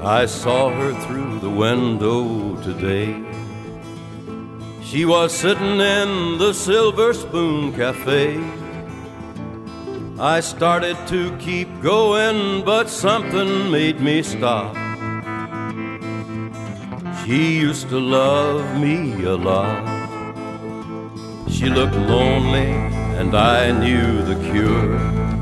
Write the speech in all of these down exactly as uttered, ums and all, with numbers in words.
I saw her through the window today. She was sitting in the Silver Spoon Cafe. I started to keep going, but something made me stop. She used to love me a lot. She looked lonely, and I knew the cure.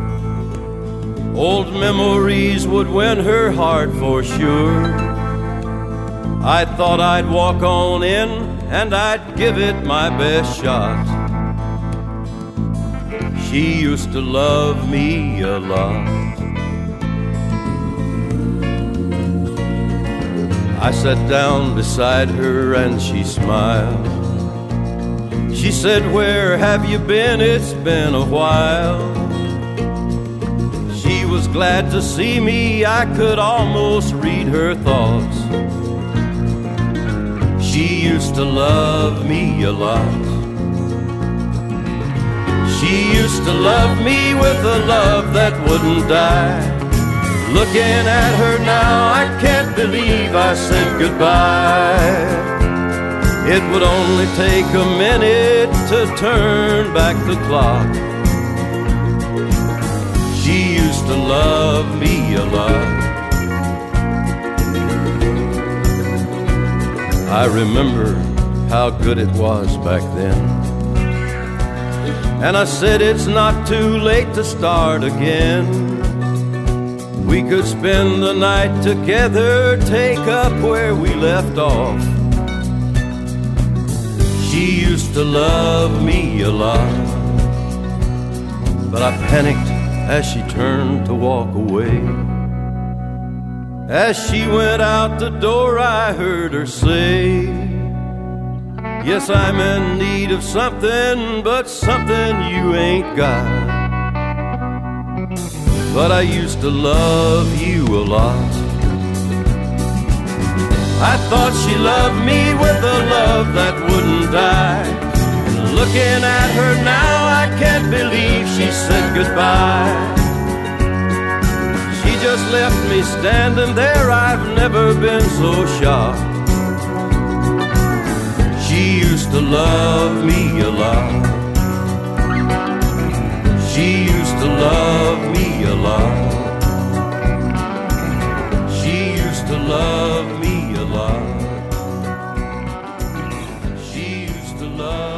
Old memories would win her heart for sure. I thought I'd walk on in, and I'd give it my best shot. She used to love me a lot. I sat down beside her and she smiled. She said, "Where have you been? It's been a while." She was glad to see me. I could almost read her thoughts. She used to love me a lot. She used to love me with a love that wouldn't die. Looking at her now, I can't believe I said goodbye. It would only take a minute to turn back the clock. She used to love me a lot. I remember how good it was back then. And I said it's not too late to start again. We could spend the night together, take up where we left off. She used to love me a lot. But I panicked as she turned to walk away. As she went out the door, I heard her say, "Yes, I'm in need of something, but something you ain't got. But I used to love you a lot." I thought she loved me with a love that wouldn't die. Looking at her now, I can't believe she said goodbye. She just left me standing there. I've never been so shocked. She used to love me a lot. She used to love me a lot. She used to love me a lot. She used to love